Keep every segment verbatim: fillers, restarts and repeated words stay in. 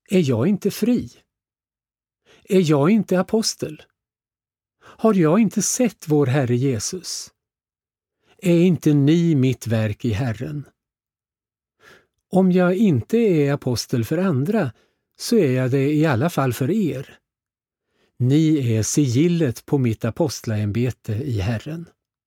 Är jag inte fri? Är jag inte apostel? Har jag inte sett vår Herre Jesus? Är inte ni mitt verk i Herren? Om jag inte är apostel för andra, så är jag det i alla fall för er. Ni är sigillet på mitt apostlaämbete i Herren.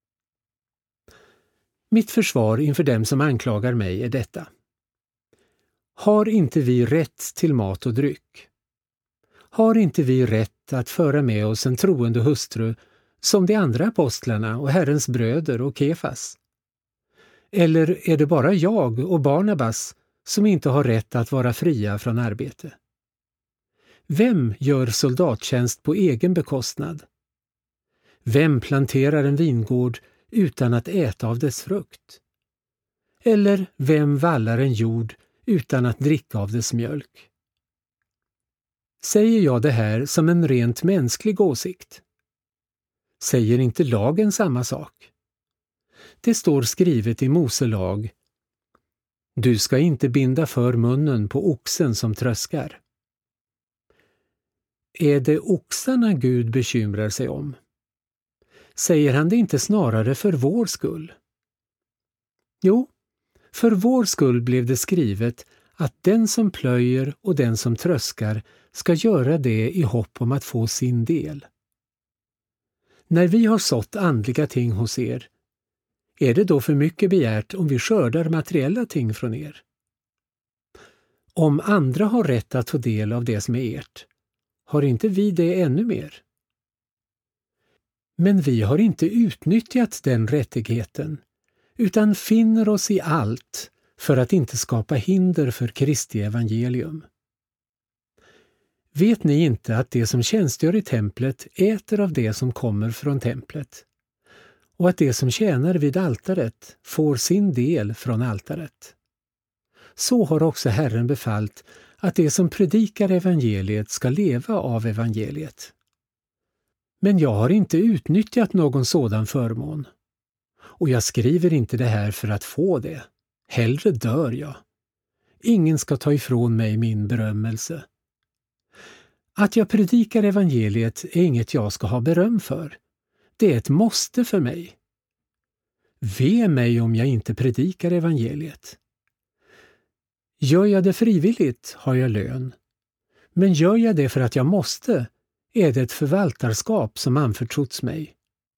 Mitt försvar inför dem som anklagar mig är detta. Har inte vi rätt till mat och dryck? Har inte vi rätt att föra med oss en troende hustru som de andra apostlarna och Herrens bröder och Kefas? Eller är det bara jag och Barnabas som inte har rätt att vara fria från arbete? Vem gör soldattjänst på egen bekostnad? Vem planterar en vingård utan att äta av dess frukt? Eller vem vallar en jord utan att dricka av dess mjölk? Säger jag det här som en rent mänsklig åsikt? Säger inte lagen samma sak? Det står skrivet i Mose lag: Du ska inte binda för munnen på oxen som tröskar. Är det oxarna Gud bekymrar sig om? Säger han det inte snarare för vår skull? Jo, för vår skull blev det skrivet att den som plöjer och den som tröskar ska göra det i hopp om att få sin del. När vi har sått andliga ting hos er, är det då för mycket begärt om vi skördar materiella ting från er? Om andra har rätt att få del av det som är ert, har inte vi det ännu mer? Men vi har inte utnyttjat den rättigheten, utan finner oss i allt för att inte skapa hinder för Kristi evangelium. Vet ni inte att det som tjänstgör i templet äter av det som kommer från templet, och att det som tjänar vid altaret får sin del från altaret? Så har också Herren befallt att det som predikar evangeliet ska leva av evangeliet. Men jag har inte utnyttjat någon sådan förmån. Och jag skriver inte det här för att få det. Hellre dör jag. Ingen ska ta ifrån mig min berömmelse. Att jag predikar evangeliet är inget jag ska ha beröm för. Det är ett måste för mig. Ve mig om jag inte predikar evangeliet. Gör jag det frivilligt har jag lön. Men gör jag det för att jag måste, är det ett förvaltarskap som anförtrotts mig.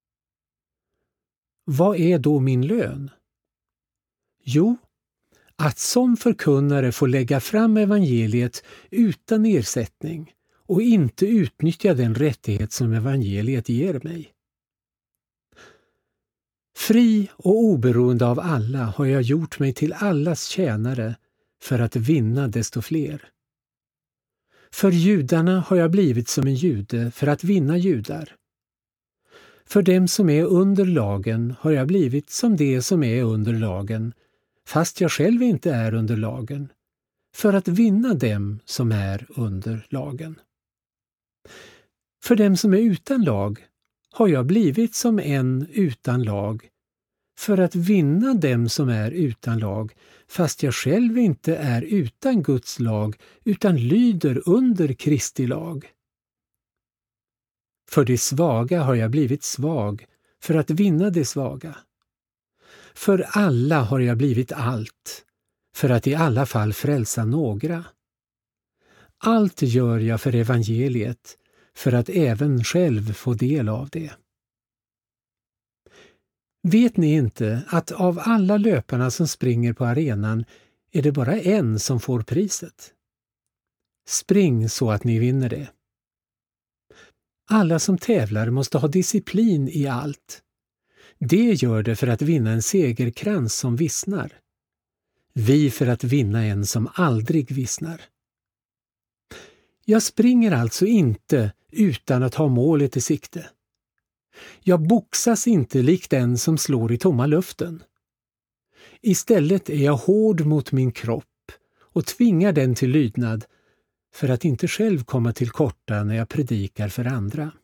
Vad är då min lön? Jo, att som förkunnare få lägga fram evangeliet utan ersättning och inte utnyttja den rättighet som evangeliet ger mig. Fri och oberoende av alla har jag gjort mig till allas tjänare för att vinna desto fler. För judarna har jag blivit som en jude för att vinna judar. För dem som är under lagen har jag blivit som det som är under lagen, fast jag själv inte är under lagen, för att vinna dem som är under lagen. För dem som är utan lag har jag blivit som en utan lag, för att vinna dem som är utan lag, fast jag själv inte är utan Guds lag utan lyder under Kristi lag. För de svaga har jag blivit svag, för att vinna de svaga. För alla har jag blivit allt, för att i alla fall frälsa några. Allt gör jag för evangeliet, för att även själv få del av det. Vet ni inte att av alla löparna som springer på arenan är det bara en som får priset? Spring så att ni vinner det. Alla som tävlar måste ha disciplin i allt. Det gör det för att vinna en segerkrans som vissnar. Vi för att vinna en som aldrig vissnar. Jag springer alltså inte utan att ha målet i sikte. Jag boxas inte likt den som slår i tomma luften. Istället är jag hård mot min kropp och tvingar den till lydnad för att inte själv komma till korta när jag predikar för andra.